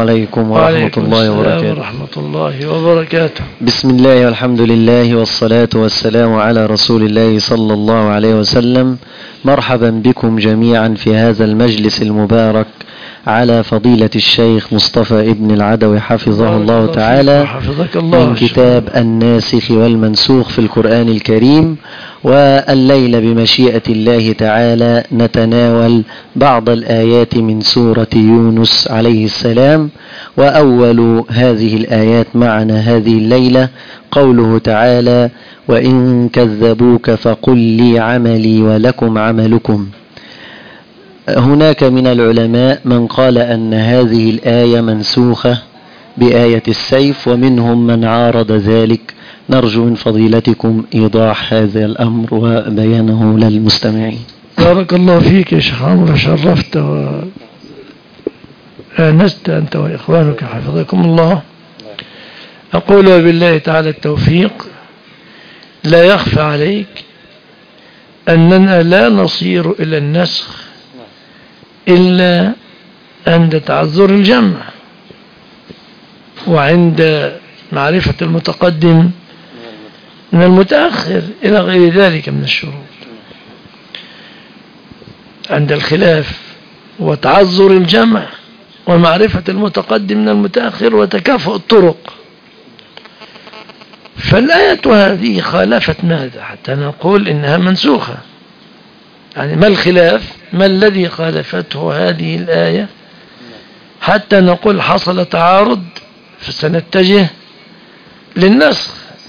عليكم ورحمة الله وبركاته. ورحمة الله وبركاته. بسم الله والحمد لله والصلاة والسلام على رسول الله صلى الله عليه وسلم. مرحبا بكم جميعا في هذا المجلس المبارك على فضيلة الشيخ مصطفى ابن العدوي حفظه الله تعالى من كتاب الناسخ والمنسوخ في القرآن الكريم. والليلة بمشيئة الله تعالى نتناول بعض الآيات من سورة يونس عليه السلام. وأول هذه الآيات معنا هذه الليلة قوله تعالى: وإن كذبوك فقل لي عملي ولكم عملكم. هناك من العلماء من قال أن هذه الآية منسوخة بآية السيف، ومنهم من عارض ذلك. نرجو من فضيلتكم إيضاح هذا الأمر وبيانه للمستمعين. بارك الله فيك يا شيخ عمرو، شرفت وآنست أنت وإخوانك حفظكم الله. أقول وبالله تعالى التوفيق. لا يخفى عليك أننا لا نصير إلى النسخ إلا عند تعذر الجمع وعند معرفة المتقدم من المتأخر إلى غير ذلك من الشروط. عند الخلاف وتعذر الجمع ومعرفة المتقدم من المتأخر وتكافؤ الطرق. فالآية هذه خالفت ماذا حتى نقول إنها منسوخة؟ يعني ما الخلاف؟ ما الذي خالفته هذه الآية حتى نقول حصل تعارض فسنتجه للنسخ؟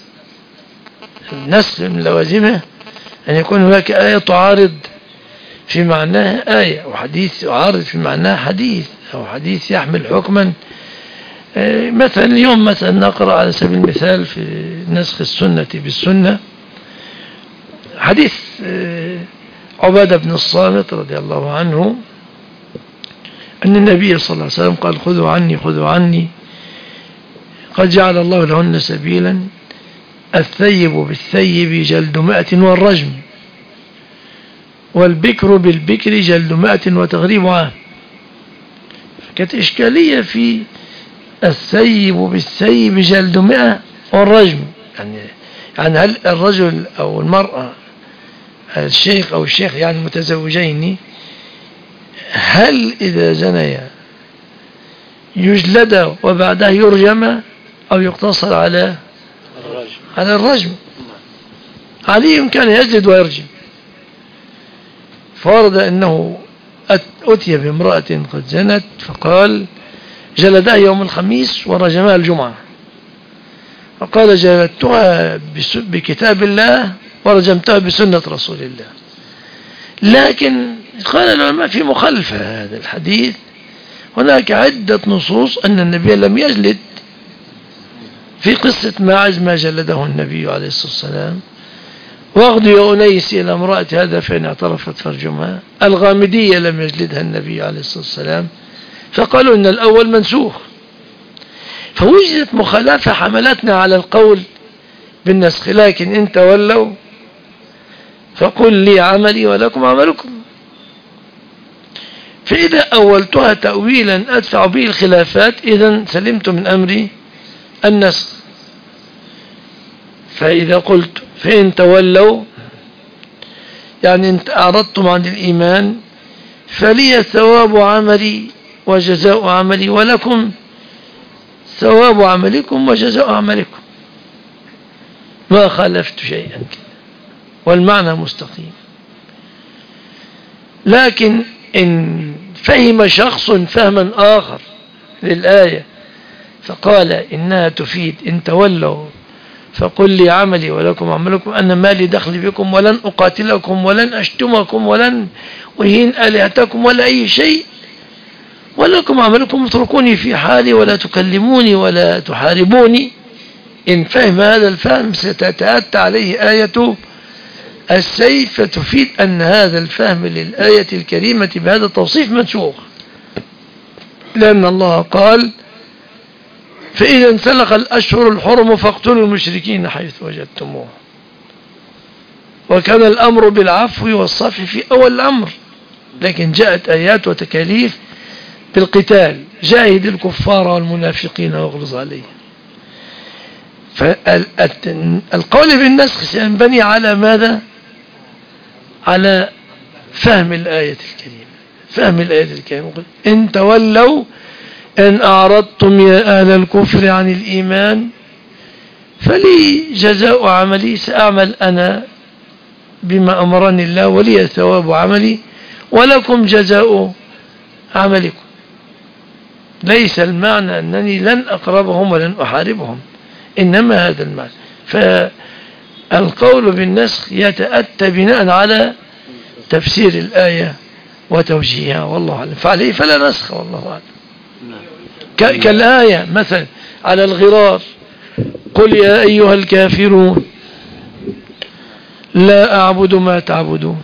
النسخ من لوازمه أن يكون هناك آية تعارض في معناها آية، وحديث يعارض في معناها حديث، أو حديث يحمل حكما. مثلا اليوم مثلا نقرأ على سبيل المثال في نسخ السنة بالسنة حديث عبادة بن الصامت رضي الله عنه أن النبي صلى الله عليه وسلم قال: خذوا عني خذوا عني قد جعل الله لهن سبيلا، الثيب بالثيب جلد 100 والرجم، والبكر بالبكر جلد 100 وتغريب عام. كانت إشكالية في الثيب بالثيب جلد 100 والرجم، يعني هل الرجل أو المرأة الشيخ أو الشيخ يعني متزوجين هل إذا زنيا يجلد وبعدها يرجم أو يقتصر على الرجم؟ عليهم كان يجلد ويرجم. فورد أنه أتي بامرأة قد زنت فقال جلدها يوم الخميس ورجمها الجمعة، فقال جلدتها بكتاب الله ورجمتها بسنة رسول الله. لكن قال العلماء في مخالفة هذا الحديث هناك عدة نصوص أن النبي لم يجلد. في قصة ماعز ما جلده النبي عليه الصلاة والسلام، واغد يا أنيس إلى امرأة هذا فإن اعترفت فارجمها. الغامدية لم يجلدها النبي عليه الصلاة والسلام، فقالوا إن الأول منسوخ. فوجدت مخالفة حملتنا على القول بالنسخ. لكن إن تولوا فقل لي عملي ولكم عملكم. فإذا أولتها تأويلا أدفع به الخلافات إذن سلمت من أمري النسخ. فإذا قلت فإن تولوا يعني إن أعرضتم عن الإيمان فلي ثواب عملي وجزاء عملي ولكم ثواب عملكم وجزاء عملكم، ما خالفت شيئا والمعنى مستقيم. لكن إن فهم شخص فهما آخر للآية فقال إنها تفيد إن تولوا فقل لي عملي ولكم عملكم، أن ما لي دخل بكم ولن أقاتلكم ولن أشتمكم ولن أهين آلهتكم ولا أي شيء، ولكم عملكم اتركوني في حالي ولا تكلموني ولا تحاربوني. إن فهم هذا الفهم ستتأتى عليه آية السيف، فتفيد أن هذا الفهم للآية الكريمة بهذا التوصيف منسوخ، لأن الله قال فإذا انسلخ الأشهر الحرم فاقتلوا المشركين حيث وجدتموه. وكان الأمر بالعفو والصفح في أول الأمر، لكن جاءت آيات وتكاليف بالقتال. جاهد الكفار والمنافقين واغلظ عليهم. فالقول بالنسخ سينبني على ماذا؟ على فهم الآية الكريمة. فهم الآية الكريمة إن تولوا إن أعرضتم يا أهل الكفر عن الإيمان فلي جزاء عملي، سأعمل أنا بما أمرني الله ولي ثواب عملي ولكم جزاء عملكم. ليس المعنى أنني لن أقربهم ولن أحاربهم، إنما هذا المعنى. فالقول بالنسخ يتأتى بناء على تفسير الآية وتوجيهها، والله أعلم. فعليه فلا نسخ، والله أعلم. كالآية مثلا على الغرار: قل يا أيها الكافرون لا أعبد ما تعبدون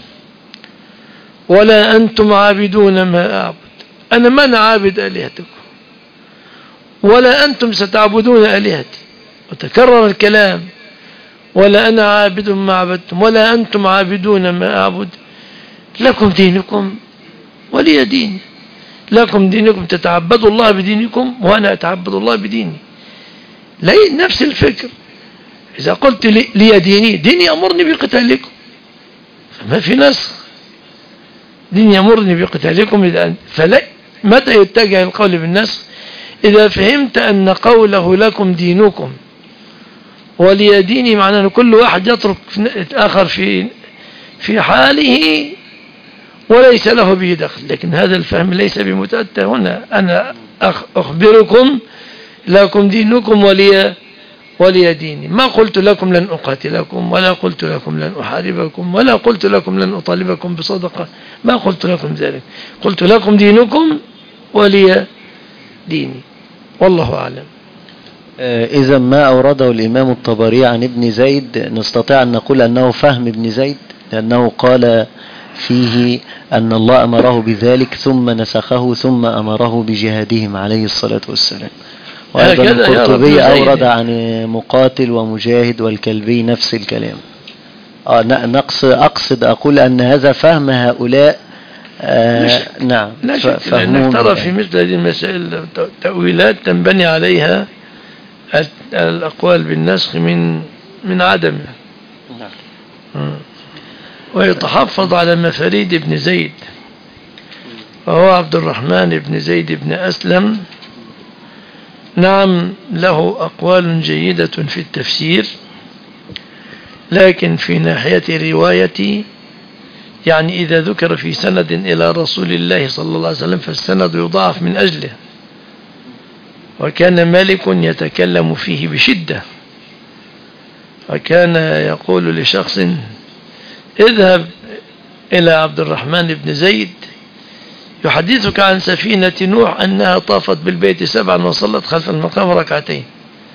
ولا أنتم عابدون ما أعبد. أنا من عابد آلهتكم ولا أنتم ستعبدون آلهتي. وتكرر الكلام: ولا أنا عابد ما عبدتم ولا أنتم عابدون ما أعبد لكم دينكم ولي دين. لكم دينكم، تتعبدوا الله بدينكم وأنا أتعبد الله بديني. نفس الفكر. إذا قلت لي ديني أمرني بقتالكم فما في نسخ. ديني أمرني بقتالكم. متى يتجه القول بالنسخ؟ إذا فهمت أن قوله لكم دينكم ولي ديني معناه أن كل واحد يترك آخر في حاله وليس له به دخل. لكن هذا الفهم ليس بمتأتى هنا. أنا أخبركم لكم دينكم ولي ديني. ما قلت لكم لن أقاتلكم ولا قلت لكم لن أحاربكم ولا قلت لكم لن أطالبكم بصدقة. ما قلت لكم ذلك. قلت لكم دينكم ولي ديني، والله أعلم. إذا ما أورده الإمام الطبري عن ابن زيد نستطيع أن نقول أنه فهم ابن زيد، لأنه قال فيه أن الله أمره بذلك ثم نسخه ثم أمره بجهادهم عليه الصلاة والسلام. وأيضا القرطبي أورد عن مقاتل ومجاهد والكلبي نفس الكلام. أقول أن هذا فهم هؤلاء. نعم، لا شك، لأنك ترى في مثل هذه المسائل تأويلات تنبني عليها الأقوال بالنسخ من عدمه. ويتحفظ على مفاريد ابن زيد، وهو عبد الرحمن بن زيد بن أسلم. نعم، له أقوال جيدة في التفسير، لكن في ناحية روايتي يعني إذا ذكر في سند إلى رسول الله صلى الله عليه وسلم فالسند يضاعف من أجله. وكان مالك يتكلم فيه بشدة، وكان يقول لشخص: اذهب إلى عبد الرحمن بن زيد يحدثك عن سفينة نوح أنها طافت بالبيت 7 وصلت خلف المقام 2 ركعتين.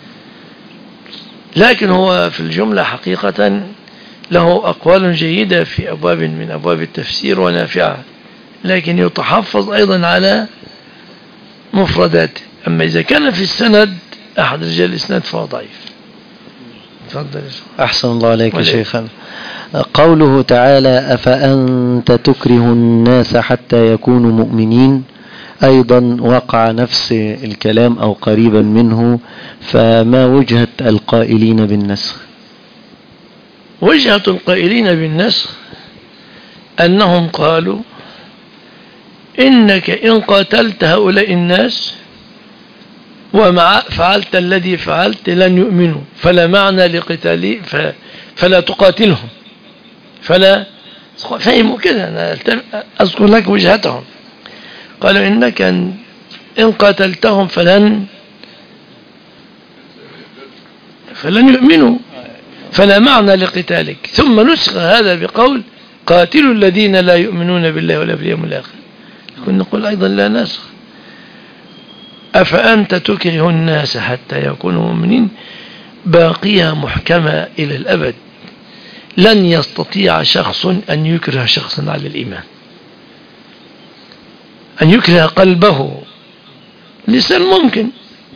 لكن هو في الجملة حقيقة له أقوال جيدة في أبواب من أبواب التفسير ونافعة، لكن يتحفظ أيضا على مفرداته. أما إذا كان في السند أحد رجال الإسناد فهو ضعيف. تفضل. أحسن الله عليك شيخنا. قوله تعالى: أفأنت تكره الناس حتى يكونوا مؤمنين، أيضا وقع نفس الكلام أو قريبا منه. فما وجهة القائلين بالنسخ؟ وجهة القائلين بالنسخ أنهم قالوا: إنك إن قاتلت هؤلاء الناس فعلت الذي فعلت لن يؤمنوا، فلا معنى لقتالي، فلا تقاتلهم. فهموا كده. أنا أذكر لك وجهتهم. قالوا: إنك إن قاتلتهم فلن يؤمنوا، فلا معنى لقتالك. ثم نسخ هذا بقول: قاتلوا الذين لا يؤمنون بالله ولا باليوم الآخر. كنا نقول أيضا لا نسخ. أفأنت تكره الناس حتى يكونوا مؤمنين باقية محكمة إلى الأبد. لن يستطيع شخص أن يكره شخصا على الإيمان، أن يكره قلبه. لسان ممكن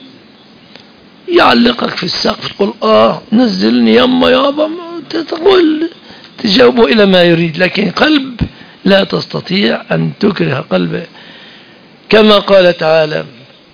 يعلقك في السقف تقول نزلني يما يابا، تقول تجاوبه إلى ما يريد، لكن قلب لا تستطيع أن تكره قلبه. كما قال تعالى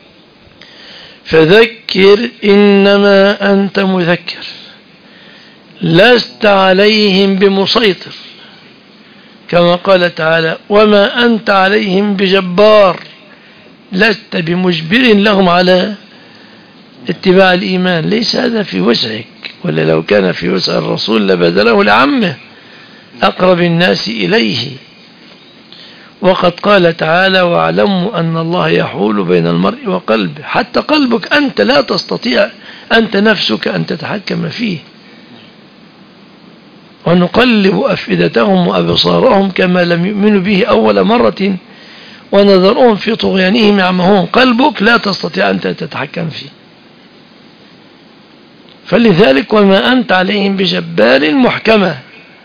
فذكر إنما أنت مذكر لست عليهم بمسيطر، كما قال تعالى وما أنت عليهم بجبار لست بمجبر لهم على اتباع الإيمان. ليس هذا في وسعك، ولا لو كان في وسع الرسول لبذله لعمه أقرب الناس إليه. وقد قال تعالى واعلموا أن الله يحول بين المرء وقلبه، حتى قلبك أنت لا تستطيع أنت نفسك أن تتحكم فيه. ونقلب أفئدتهم وأبصارهم كما لم يؤمنوا به أول مرة ونذرهم في طغيانهم يعمهون. قلبك لا تستطيع أن تتحكم فيه، فلذلك وما أنت عليهم بجبار محكمة،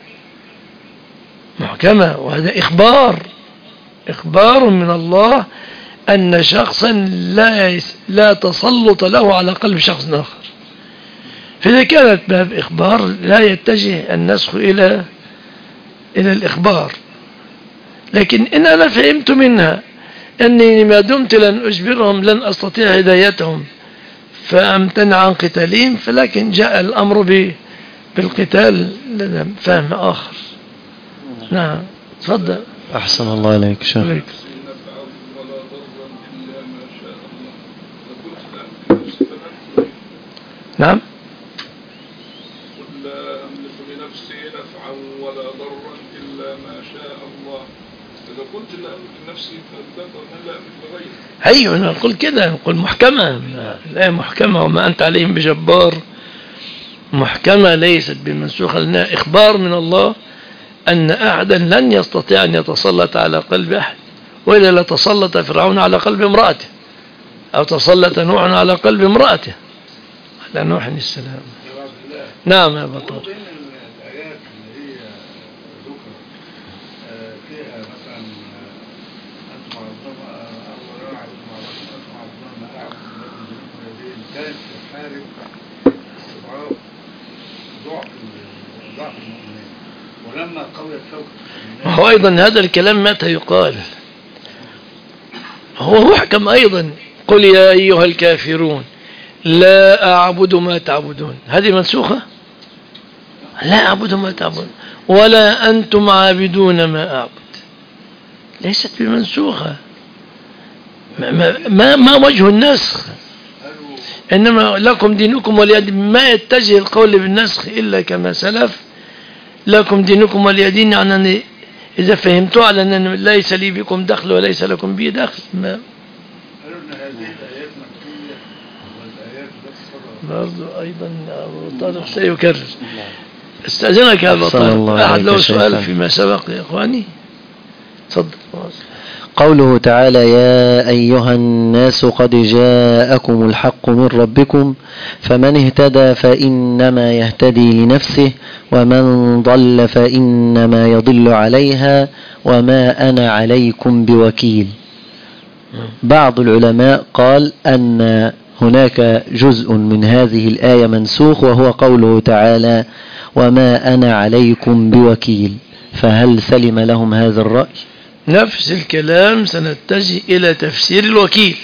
وهذا إخبار من الله أن شخصا لا تسلط له على قلب شخص آخر. فإذا كانت باب إخبار لا يتجه النسخ إلى الإخبار. لكن إن أنا فهمت منها أني ما دمت لن أجبرهم لن أستطيع هدايتهم فأمتنع عن قتالهم، فلكن جاء الأمر بالقتال لدى فهم آخر. نعم تفضل. أحسن الله عليك شيخ. نعم قل لا أملك لنفسي نفعا ولا ضرا إلا ما شاء الله. إذا قلت لا أملك لنفسي فأثبت أن لا أملك لغيري. أيوة نقول كده، نقول محكمة، الآية محكمة وما أنت عليهم بجبار محكمة ليست بمنسوخة، لأنها إخبار من الله أن أحدا لن يستطيع أن يتسلط على قلب أحد، وإلا لتسلط فرعون على قلب امرأته، أو تسلط نوح على قلب امرأته، على نوح السلام. نعم يا بطل. الآيات اللي هي ذكر فيها مثلا أنتم عرضون أولا عرضون أنتم عرضون ما أعبد من يدين، كانت تحارب استضعاف ضعف المؤمنين، ولما قويت فوق هو أيضا هذا الكلام متى يقال؟ هو محكم أيضا. قل يا أيها الكافرون لا أعبد ما تعبدون، هذه منسوخة؟ لا أعبد ما تعبدون ولا أنتم عابدون ما أعبد، ليست بمنسوخة. ما وجه النسخ؟ إنما لكم دينكم ولي دين. ما يتجه القول بالنسخ إلا كما سلف لكم دينكم ولي دين، يعني إذا فهمتوا على أن ليس لي بكم دخل وليس لكم بي دخل. ما برضو أيضا أبو طارق سيكرر. استأذنك يا أبو طارق، أحد له سؤال فيما سبق يا إخواني؟ تفضل. قوله تعالى يا أيها الناس قد جاءكم الحق من ربكم فمن اهتدى فإنما يهتدي لنفسه ومن ضل فإنما يضل عليها وما أنا عليكم بوكيل. بعض العلماء قال أن هناك جزء من هذه الآية منسوخ، وهو قوله تعالى وما أنا عليكم بوكيل، فهل سلم لهم هذا الرأي؟ نفس الكلام سنتجه إلى تفسير الوكيل.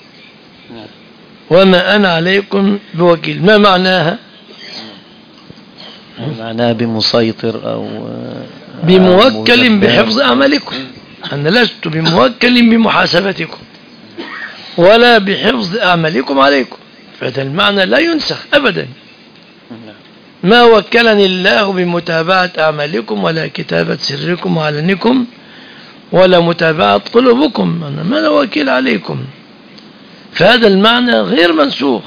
وما أنا عليكم بوكيل ما معناها؟ معناها بمسيطر أو بموكل بحفظ أعمالكم. أنا لست بموكل بمحاسبتكم ولا بحفظ أعمالكم عليكم، فهذا المعنى لا ينسخ أبدا. ما وكلني الله بمتابعة أعمالكم ولا كتابة سركم وعلنكم ولا متابعة قلوبكم، أنا ما وكيل عليكم، فهذا المعنى غير منسوخ.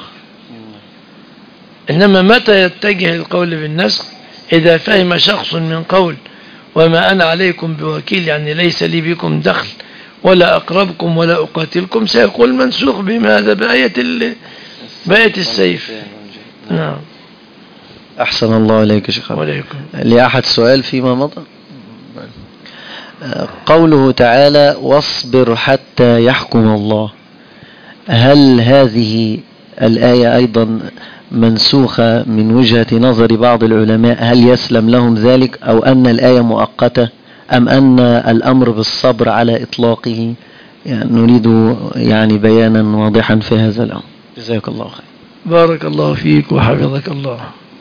إنما متى يتجه القول بالنسخ؟ إذا فهم شخص من قول وما أنا عليكم بوكيل يعني ليس لي بكم دخل ولا أقربكم ولا أقاتلكم، سيقول منسوخ بماذا؟ بآية السيف. نعم. أحسن الله عليك شيخ. وعليكم. لأحد سؤال فيما مضى؟ قوله تعالى واصبر حتى يحكم الله، هل هذه الآية أيضا منسوخة من وجهة نظر بعض العلماء؟ هل يسلم لهم ذلك، أو أن الآية مؤقتة، أم أن الأمر بالصبر على إطلاقه يعني نريد يعني بيانا واضحا في هذا الأمر. جزاك الله خير. بارك الله فيك وحفظك الله.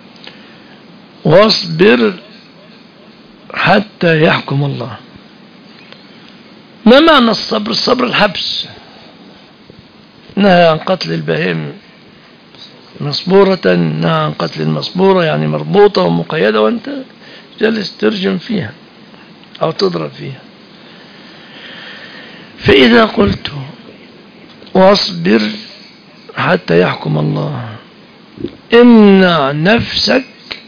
واصبر حتى يحكم الله. ما معنى الصبر؟ الصبر الحبس. نهى عن قتل البهيم مصبورة، نهى عن قتل المصبورة يعني مربوطة ومقيدة وانت جالس ترجم فيها أو تضرب فيها. فإذا قلت واصبر حتى يحكم الله، امنع نفسك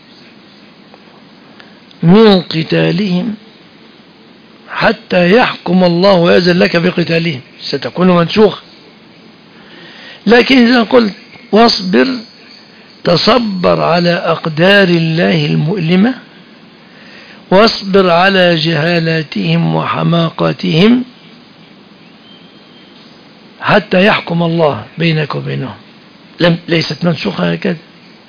من قتالهم حتى يحكم الله ويأذن لك بقتالهم، ستكون منسوخة. لكن إذا قلت واصبر، تصبر على أقدار الله المؤلمة، واصبر على جهالاتهم وحماقاتهم حتى يحكم الله بينك وبينهم، ليست منسوخة هكذا.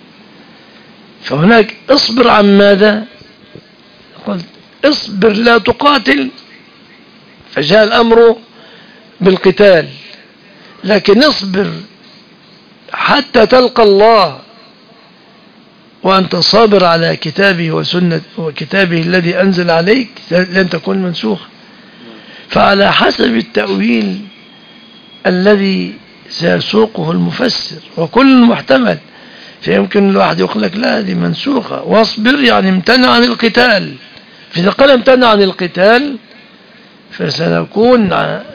فهناك اصبر عن ماذا؟ قلت اصبر لا تقاتل، فجاء الأمر بالقتال، لكن اصبر حتى تلقى الله وأنت صابر على كتابه وسنة وكتابه الذي أنزل عليك، لن تكون منسوخ. فعلى حسب التأويل الذي سيسوقه المفسر، وكل محتمل. فيمكن الواحد يقول لك لا هذه منسوخة، واصبر يعني امتنع عن القتال. فإذا قال امتنع عن القتال فسنكون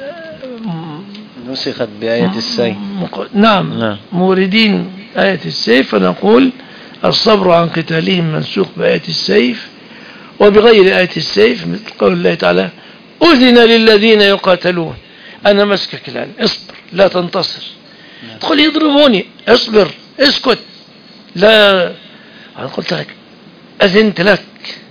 نسخت بآية السيف. نعم موردين آية السيف، فنقول الصبر عن قتالهم منسوخ بآية السيف وبغير آية السيف، مثل قول الله تعالى أذن للذين يقاتلون. أنا مسكك الآن، اصبر لا تنتصر. تقول يضربوني، اصبر اسكت. لا، أنا قلت لك أذنت لك،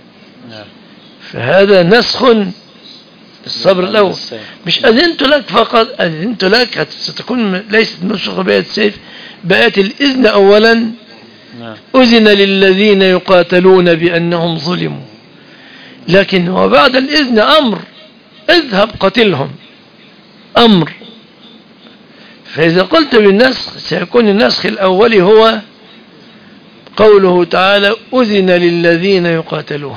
فهذا نسخ الصبر الأول. مش أذنت لك فقط، أذنت لك ستكون ليست نسخة بآية السيف، بآية الإذن أولا. أذن للذين يقاتلون بأنهم ظلموا، لكن وبعد الإذن أمر، اذهب قتلهم، أمر. فإذا قلت بالنسخ سيكون النسخ الأول هو قوله تعالى أذن للذين يقاتلون،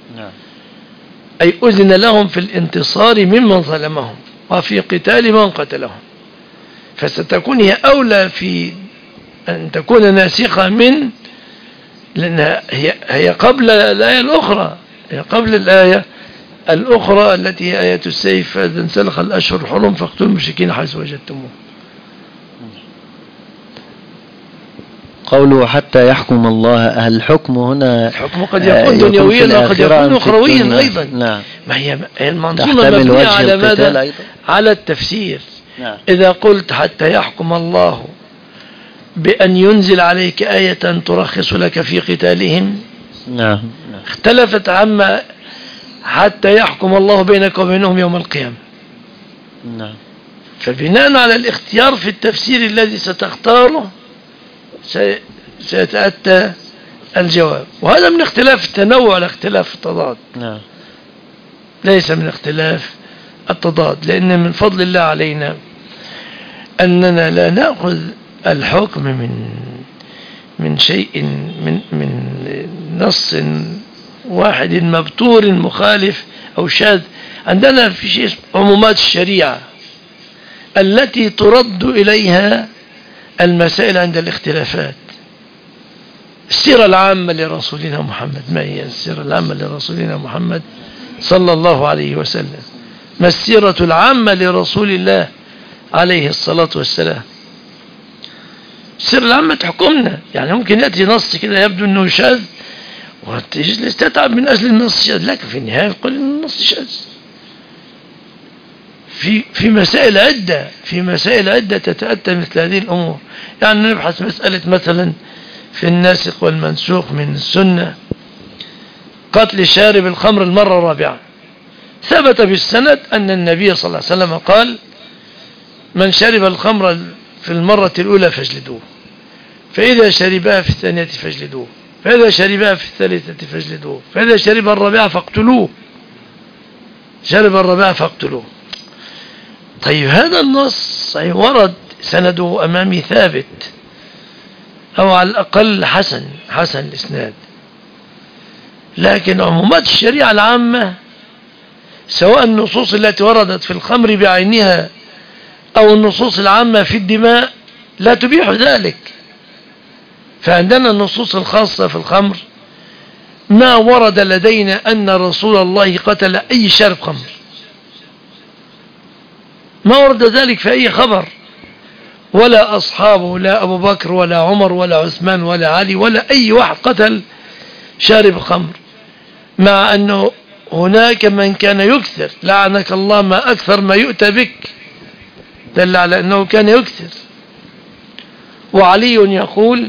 أي أذن لهم في الانتصار ممن ظلمهم وفي قتال من قتلهم. فستكون هي أولى في أن تكون ناسخة من، لأنها هي قبل الآية الأخرى، هي قبل الآية الأخرى التي هي آية السيف، فإذا انسلخ الأشهر الحرم فاقتلوا المشركين حيث وجدتموه. قوله حتى يحكم الله، هل الحكم هنا الحكم قد يكون دنيويا وقد يكون أخرويا أيضا. نعم. ما هي المنظومة مبنية على ماذا؟ على التفسير. نعم. إذا قلت حتى يحكم الله بأن ينزل عليك آية ترخص لك في قتالهم، نعم، اختلفت عما حتى يحكم الله بينك وبينهم يوم القيامة. نعم. فبناء على الاختيار في التفسير الذي ستختاره سيتأتى الجواب، وهذا من اختلاف التنوع لاختلاف التضاد. نعم. ليس من اختلاف التضاد، لأن من فضل الله علينا أننا لا نأخذ الحكم من شيء من نص واحد مبتور مخالف أو شاذ. عندنا في شيء عمومات الشريعة التي ترد إليها المسائل عند الاختلافات. السيرة العامة لرسولنا محمد، ما هي السيرة العامة لرسولنا محمد صلى الله عليه وسلم؟ ما السيرة العامة لرسول الله عليه الصلاة والسلام؟ السيرة العامة تحكمنا. يعني ممكن يأتي نص كده يبدو أنه شاذ وتجلس تتعب من أجل النص شاذ، لكن في النهاية يقول النص شاذ. في مسائل عدة تتأتى مثل هذه الأمور. يعني نبحث مسألة مثلا في الناسخ والمنسوخ من السنة، قتل شارب الخمر المرة الرابعة. ثبت بالسند أن النبي صلى الله عليه وسلم قال من شرب الخمر في المرة الأولى فاجلدوه، فإذا شربها في الثانية فاجلدوه، فإذا شربها في الثالثة فاجلدوه، فإذا شرب الرابعة فاقتلوه. شرب الرابعة فاقتلوه. طيب هذا النص ورد سنده أمامي ثابت، أو على الأقل حسن الإسناد، لكن عمومات الشريعة العامة سواء النصوص التي وردت في الخمر بعينها أو النصوص العامة في الدماء لا تبيح ذلك. فعندنا النصوص الخاصة في الخمر ما ورد لدينا أن رسول الله قتل أي شارب خمر، ما ورد ذلك في أي خبر، ولا أصحابه، لا أبو بكر ولا عمر ولا عثمان ولا علي ولا أي واحد قتل شارب خمر، مع أنه هناك من كان يكثر، لعنك الله ما أكثر ما يؤتى بك، دل على أنه كان يكثر. وعلي يقول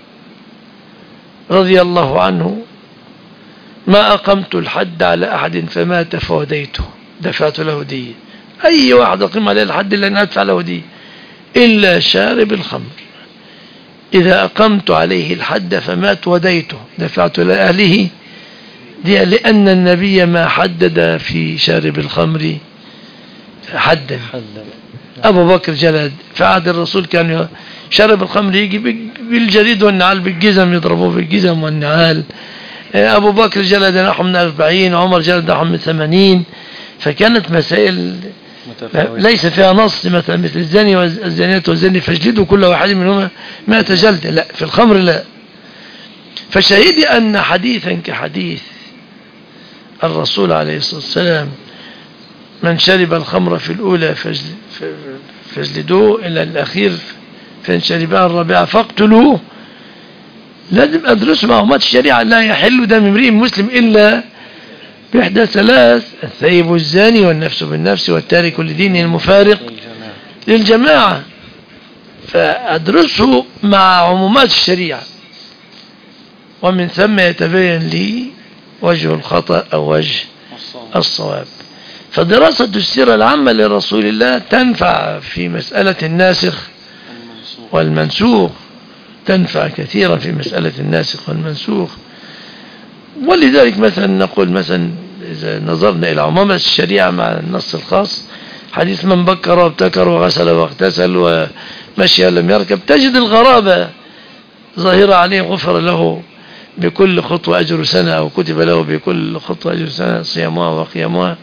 رضي الله عنه ما أقمت الحد على أحد فمات فوديته، دفعت له دية، أي واحد أقيم عليه الحد إلا أن أدفع له دية إلا شارب الخمر، إذا أقمت عليه الحد فمات وديته، دفعت لأهله دي، لأن النبي ما حدد في شارب الخمر حدا. أبو بكر جلد في عهد الرسول كان شارب الخمر يجي بالجريد والنعال، بالجزم يضربوه بالجزم والنعال. أبو بكر جلد نحو من 40، عمر جلد نحو من 80. فكانت مسائل ليس فيها نص مثلا مثل الزاني والزانية والزاني فاجلدوا كل واحد منهما 100 جلدة، لا، في الخمر لا. فشهدي أن حديثا كحديث الرسول عليه الصلاة والسلام من شرب الخمر في الأولى فاجلدوه إلى الأخير، فإن شربها الرابعة فاقتلوه، لازم أدرسوا معلومات الشريعة. لا يحل دم امرئ مسلم إلا بإحدى ثلاث: الثيب والزاني والنفس بالنفس والتارك لدينه المفارق للجماعة. فأدرسه مع عمومات الشريعة، ومن ثم يتبين لي وجه الخطأ أو وجه الصواب. فدراسة السيرة العامة لرسول الله تنفع في مسألة الناسخ والمنسوخ، تنفع كثيرا في مسألة الناسخ والمنسوخ. ولذلك مثلا نقول مثلا إذا نظرنا إلى عمومات الشريعة مع النص الخاص، حديث من بكر وابتكر وغسل واغتسل ومشي لم يركب، تجد الغرابة ظاهرة عليه، غفر له بكل خطوة أجر سنة، أو كتب له بكل خطوة أجر سنة صيامها وقيامها.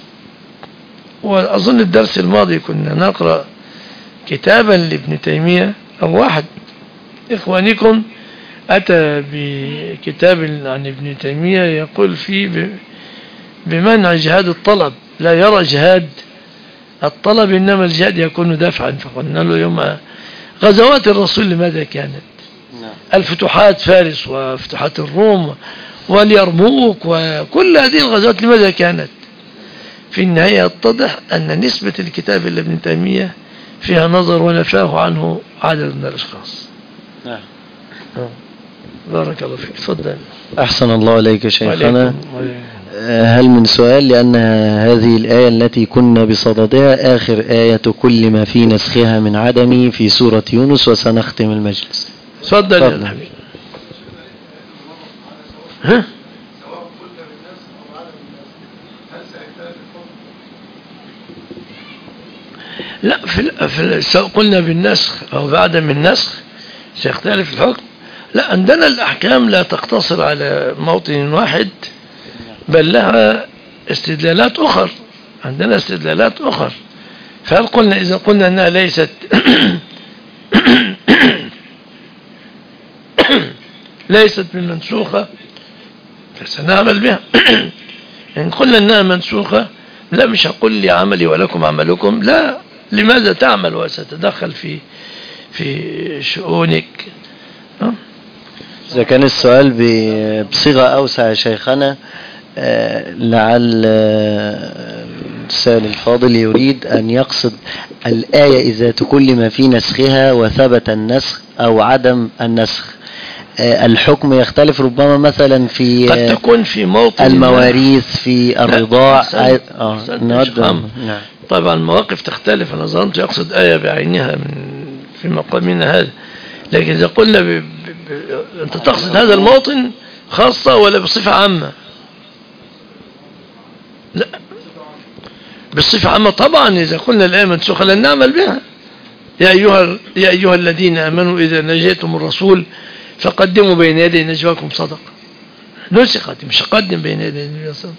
وأظن الدرس الماضي كنا نقرأ كتابا لابن تيمية، أو واحد إخوانكم أتى بكتاب عن ابن تيمية يقول فيه بمنع جهاد الطلب، لا يرى جهاد الطلب إنما الجهاد يكون دفعا. فقلنا له يوم غزوات الرسول لماذا كانت؟ الفتوحات فارس وفتوحات الروم واليرموك وكل هذه الغزوات لماذا كانت؟ في النهاية يتضح أن نسبة الكتاب لابن تيمية فيها نظر ونفاه عنه عدد من الأشخاص. نعم. بارك الله فيك. تفضل. أحسن الله عليك شيخنا. هل من سؤال؟ لأن هذه الآية التي كنا بصددها آخر آية كل ما في نسخها من عدمي في سورة يونس، وسنختم المجلس. تفضل يا الحبيب. ها؟ لا، سواء قلنا بالنسخ أو بعدم النسخ سيختلف الحكم. لا، عندنا الأحكام لا تقتصر على موطن واحد، بل لها استدلالات أخر. عندنا استدلالات أخر. فهل قلنا إذا قلنا أنها ليست ليست بمنسوخة فسنعمل بها. إن قلنا أنها منسوخة، لا، مش هقول لي عملي ولكم عملكم، لا، لماذا تعمل وستتدخل في شؤونك؟ إذا كان السؤال بصيغة أوسع يا شيخنا، لعل السائل الفاضل يريد أن يقصد الآية إذا تكلم في نسخها وثبت النسخ أو عدم النسخ، الحكم يختلف ربما مثلا في قد تكون في موطن المواريث، في الرضاع. نعم. طبعا المواقف تختلف. أنا ظننت يقصد آية بعينها في مقامنا هذا، لكن إذا قلنا أنت تقصد هذا الموطن خاصة ولا بصفة عامة؟ لا، بالصفة عامة طبعا. إذا قلنا الآية منسوخة لن نعمل بها. يا أيها الذين آمنوا إذا نجيتم الرسول فقدموا بين يدي نجواكم صدقة. نسخت، مش قدم بين يدي نجواكم صدقة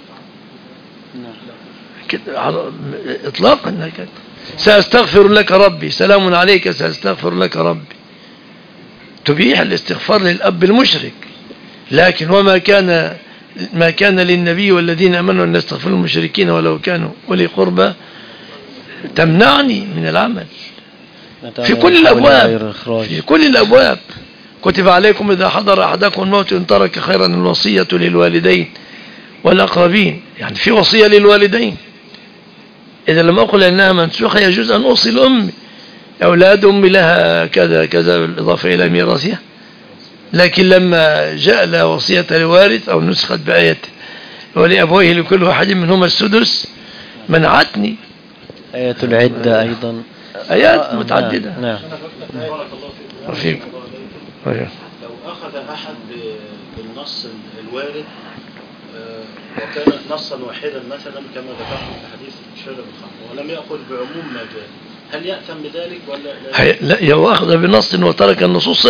كده إطلاقا. سأستغفر لك ربي، سلام عليك سأستغفر لك ربي، تبيح الاستغفار للأب المشرك. لكن ما كان للنبي والذين آمنوا أن يستغفروا المشركين ولو كانوا ولي قربى تمنعني من العمل في كل الأبواب. في كل الأبواب كتب عليكم إذا حضر أحدكم الموت إن ترك خيرا الوصية للوالدين والأقربين. يعني في وصية للوالدين. إذا لم أقل أنها منسوخة يجوز أن أوصي لأمي، أولاد أمي لها كذا كذا بالإضافة إلى ميراثها. لكن لما جاء لها وصية لوارث أو نسخت بآية ولأبويه لكل واحد منهما السدس منعتني. آية العدة أيضا آيات متعددة. نعم. رفيق. لو أخذ أحد بالنص الوارد وكان نصا واحدا مثلا كما ذكرت في حديث شرب الخمر ولم يأخذ بعموم ما جاء، هل يأثم بذلك ولا لا؟ لو أخذ بنص وترك النصوص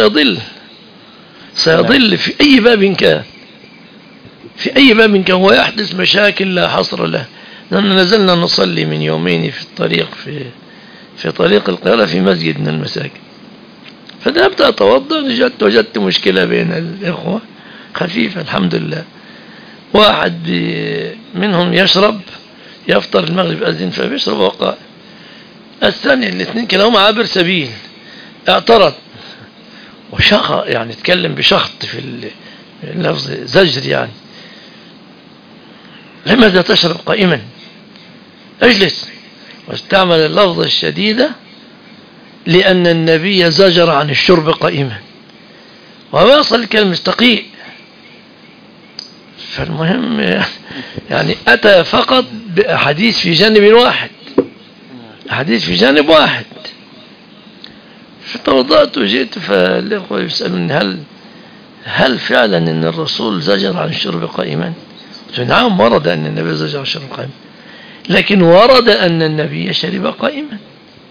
سيضل في أي باب كان، في أي باب كان، ويحدث مشاكل لا حصر له. لأننا نزلنا نصلي من يومين في الطريق في طريق القاهرة في مسجد من المساجد، فذهبت أتوضأ وجدت مشكلة بين الإخوة خفيفة الحمد لله. واحد منهم يشرب يفطر المغرب أذن فبيشرب وقائم، الثاني الاثنين كلاهما عابر سبيل اعترض وشخ، يعني تكلم بشخط في اللفظ زجر، يعني لماذا تشرب قائما؟ اجلس. واستعمل اللفظ الشديدة لأن النبي زجر عن الشرب قائما، وواصل الكلام مستقيء. فالمهم يعني أتى فقط بأحاديث في جانب واحد، أحاديث في جانب واحد. فتوضأت وجئت فالإخوة يسألوني هل فعلا أن الرسول زجر عن الشرب قائما؟ نعم، ورد أن النبي زجر عن الشرب قائما، لكن ورد أن النبي شرب قائما.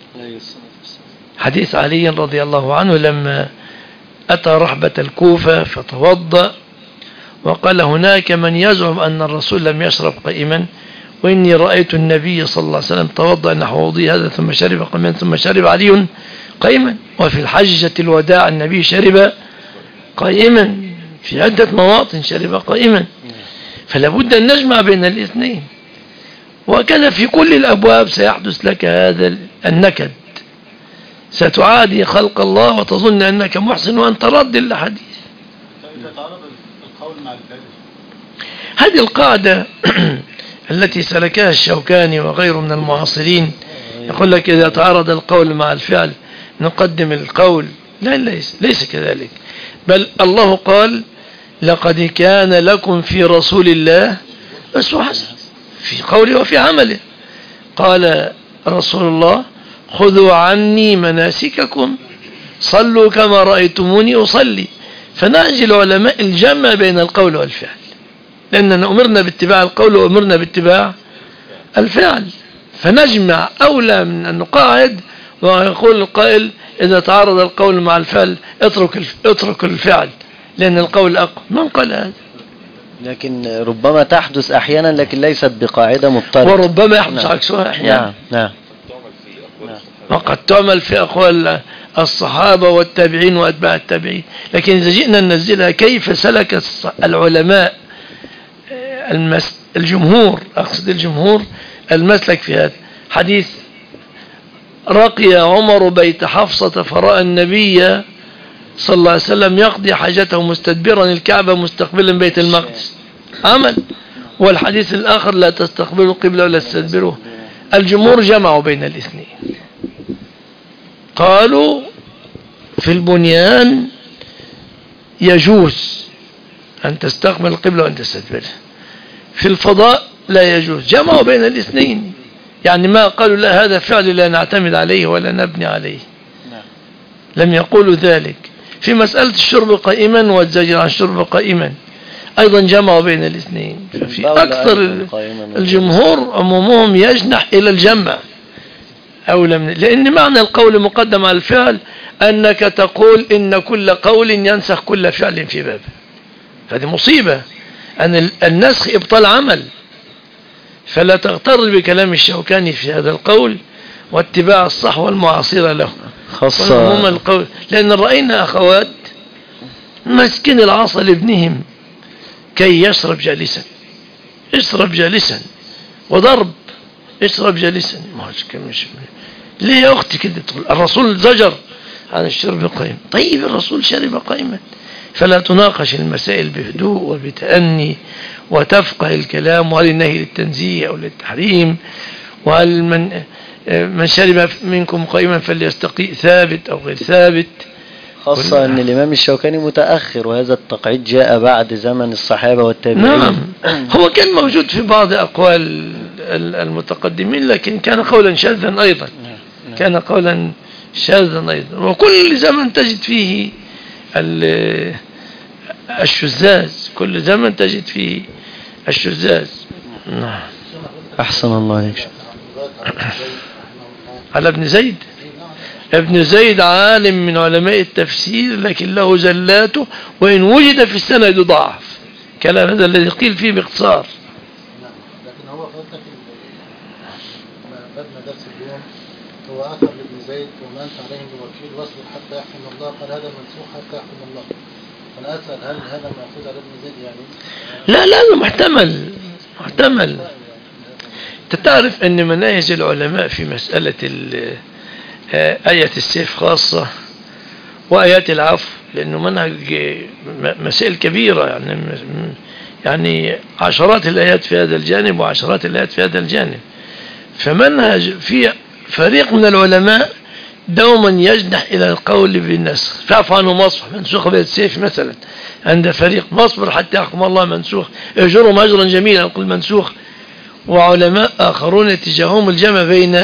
حديث علي رضي الله عنه لما أتى رحبة الكوفة فتوضأ وقال هناك من يزعم أن الرسول لم يشرب قائما، وإني رأيت النبي صلى الله عليه وسلم توضأ نحو وضوء هذا ثم شرب قائما ثم شرب علي قائما. وفي الحجة الوداع النبي شرب قائما في عدة مواطن، شرب قائما. فلا بد أن نجمع بين الاثنين، وكذا في كل الأبواب سيحدث لك هذا النكد، ستعادي خلق الله وتظن أنك محسن وأنت رد الحديث. هذه القاعدة التي سلكها الشوكاني وغيره من المعاصرين، يقول لك إذا تعارض القول مع الفعل نقدم القول. لا، ليس كذلك، بل الله قال لقد كان لكم في رسول الله أسوة حسنة في قوله وفي عمله. قال رسول الله خذوا عني مناسككم صلوا كما رأيتموني أصلي. فنهج العلماء الجمع بين القول والفعل، لأننا أمرنا باتباع القول وأمرنا باتباع الفعل، فنجمع أولى من أن نقاعد ويقول القائل إذا تعارض القول مع الفعل اترك الفعل لأن القول أقوى. من قال هذا؟ لكن ربما تحدث أحيانا لكن ليست بقاعدة مضطردة، وربما يحدث عكسها أحيانا. نعم. وقد تعمل في أقوال الصحابة والتابعين وأتباع التابعين. لكن إذا جئنا ننزلها كيف سلك العلماء الجمهور، أقصد الجمهور، المسلك في هذا حديث رقي عمر بيت حفصة فرأى النبي صلى الله عليه وسلم يقضي حاجته مستدبرا الكعبة مستقبلا بيت المقدس عمل. والحديث الآخر لا تستقبلوا القبلة ولا تستدبروه. الجمهور جمعوا بين الاثنين، قالوا في البنيان يجوز أن تستقبل القبلة وأن تستدبرها، في الفضاء لا يجوز. جمعوا بين الاثنين، يعني ما قالوا لا هذا فعل لا نعتمد عليه ولا نبني عليه، لم يقولوا ذلك. في مسألة الشرب قائما والزجر عن الشرب قائما أيضا جمعوا بين الاثنين. ففي أكثر الجمهور عمومهم يجنح إلى الجمع أولى من، لأن معنى القول مقدم على الفعل، أنك تقول إن كل قول ينسخ كل فعل في بابه. هذه مصيبة، أن النسخ إبطال عمل. فلا تغتر بكلام الشوكاني في هذا القول واتباع الصحوة المعاصرة له خاصة القول، لأن رأينا أخوات مسكين العصا لابنهم كي يشرب جالسا، اشرب جالسا، وضرب اشرب جالسا. ليه يا أختي كده؟ الرسول زجر عن الشرب قائما. طيب الرسول شرب قائما. فلا تناقش المسائل بهدوء وبتأني وتفقه الكلام، وهل النهي للتنزيه أو للتحريم، وهل من شرب منكم قائما فليستقي ثابت أو غير ثابت. خاصة أن الإمام الشوكاني متأخر، وهذا التقعيد جاء بعد زمن الصحابة والتابعين. نعم، هو كان موجود في بعض أقوال المتقدمين، لكن كان قولا شاذا أيضا، كان قولا شاذا أيضا. وكل زمن تجد فيه الشذاذ، كل زمن تجد فيه الشذاذ. نعم. أحسن الله عليك. على ابن زيد. ابن زيد عالم من علماء التفسير، لكن له زلاته، وإن وجد في السند ضعف. كلام هذا الذي قيل فيه باختصار. لكن هو قلت بدنا درس اليوم، هو أثر لابن زيد وما أنت عليهم بوكيل واصبر حتى يحكم الله، قال هذا منسوخ حتى يحكم الله. أنا أسأل هل هذا مأخوذ على ابن زيد يعني؟ لا محتمل. تعرف أن مناهج العلماء في مسألة آية السيف خاصة وآيات العفو، لأنه منهج مسائل كبيرة، يعني عشرات الآيات في هذا الجانب وعشرات الآيات في هذا الجانب. فمنهج في فريق من العلماء دوما يجنح إلى القول بالنسخ، فاعف عنه مصفح منسوخ بآية السيف مثلا، عند فريق مصبر حتى يحكم الله منسوخ، اهجرهم هجرا جميلا نقول منسوخ. وعلماء آخرون اتجاههم الجمع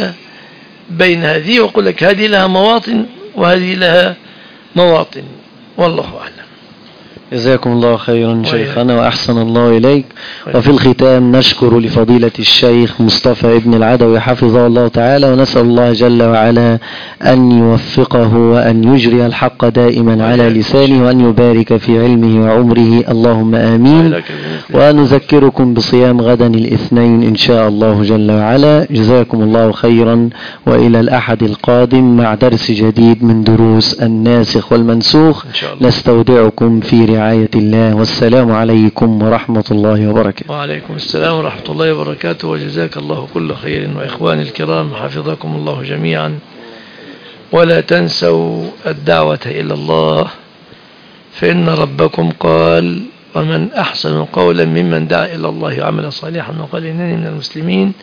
بين هذه، وقل لك هذه لها مواطن وهذه لها مواطن، والله أعلم. جزاكم الله خيرا شيخنا وأحسن الله إليك. وفي الختام نشكر لفضيلة الشيخ مصطفى ابن العدوي حفظه الله تعالى، ونسأل الله جل وعلا أن يوفقه وأن يجري الحق دائما على لسانه، وأن يبارك في علمه وعمره، اللهم آمين. ونذكركم بصيام غدا الاثنين إن شاء الله جل وعلا. جزاكم الله خيرا، وإلى الأحد القادم مع درس جديد من دروس الناسخ والمنسوخ. نستودعكم في رعاية الله، والسلام عليكم ورحمة الله وبركاته. وعليكم السلام ورحمة الله وبركاته، وجزاك الله كل خير. وإخواني الكرام حفظكم الله جميعا، ولا تنسوا الدعوة إلى الله، فإن ربكم قال: ومن أحسن قولا ممن دعا إلى الله وعمل صالحا وقال إنني من المسلمين.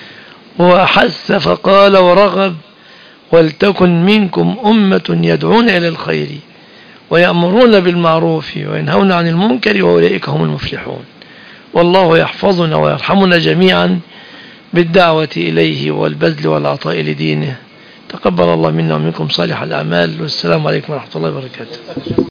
وحث فقال ورغب: ولتكن منكم أمة يدعون إلى الخير ويأمرون بالمعروف وينهون عن المنكر وأولئك هم المفلحون. والله يحفظنا ويرحمنا جميعا بالدعوة إليه والبذل والعطاء لدينه. تقبل الله منا ومنكم صالح الأعمال، والسلام عليكم ورحمة الله وبركاته.